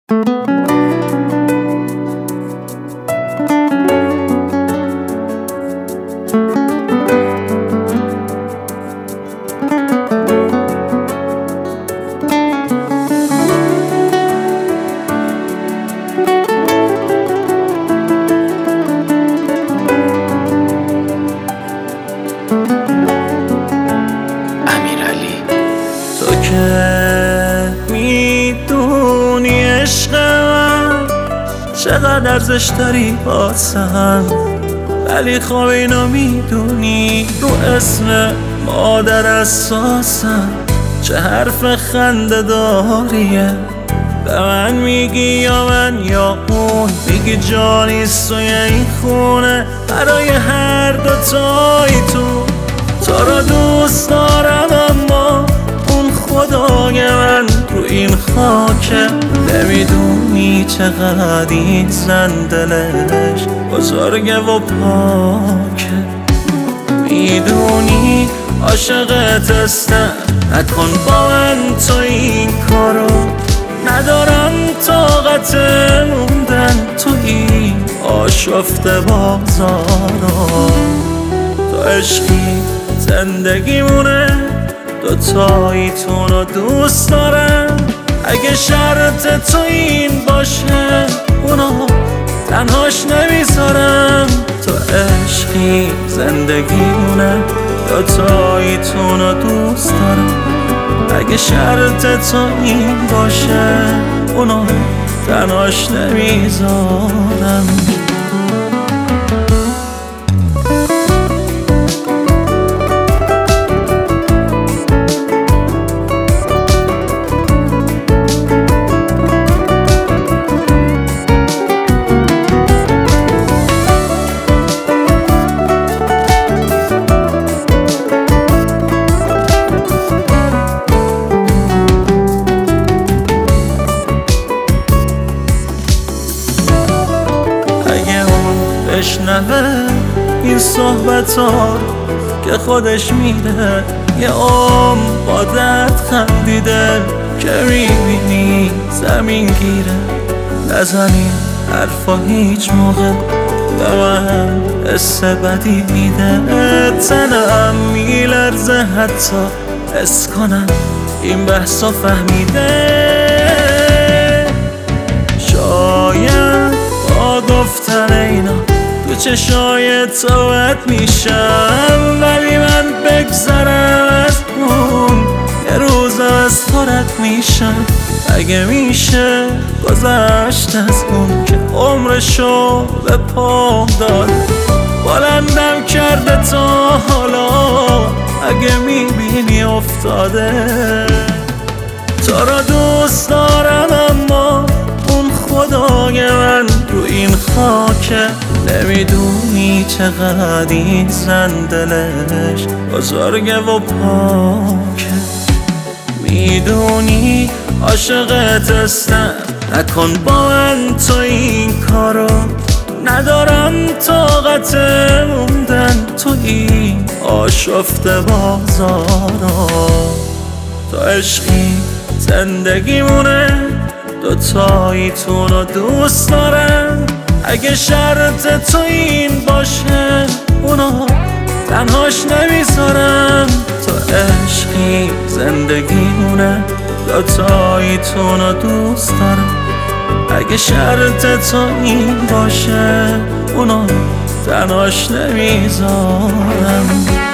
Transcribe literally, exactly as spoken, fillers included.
میدونی عشق من چقدر ارزش داری واسم، ولی خب اینو میدونی رو اسم مادر اساسم چه حرف خنده داریه. به من میگی یا من یا اون، میگی جانیست توی این خونه برای هر دوتای تو. تو رو دوست دارم اما اون خدای من رو این خاکه. نمیدونی چقدر این زن دلش بزرگه و پاکه. میدونی عاشقت هستم، نکن با من تو این کارو. ندارم طاقت موندن تو این آشفته بازارو. تو عشقی زندگیمونه، دوتاییتون رو دوست دارم. اگه شرط تو این باشه اونو تنهاش نمیذارم. تو عشقی زندگیمونه، دوتاییتون رو دوست دارم. اگه شرط تو این باشه اونو تنهاش نمیذارم. بشنوه این صحبت ها که خودش میره یه عمر با درد خندیده، که میبینی زمین گیره. نزنی حرفا هیچ موقع به من حس بدی میده. تنم میلرزه حتی حس کنم این بحثا فهمیده. شاید با گفتن اینا تو چشای تو بد میشم، ولی من بگذرم از اون یه روز از تو رد میشم. اگه میشه گذشت از اون که عمرشو به پام داد، بلندم کرده تا حالا. اگه میبینی افتاده تو رو دوست دارم اما اون خدای من رو این خاکه. نمیدونی چقدر این زن دلش بزرگه و پاکه. میدونی عاشقت هستم، نکن با من تو این کارو. ندارم طاقت موندن تو این آشفته بازارو. تو عشقی زندگیمونه، دوتاییتون رو دوست دارم. اگه شرط تو این باشه اونو تنهاش نمیذارم. تو عشقی زندگیمونه، دوتاییتون رو دوست دارم. اگه شرط تو این باشه اونو تنهاش نمیذارم.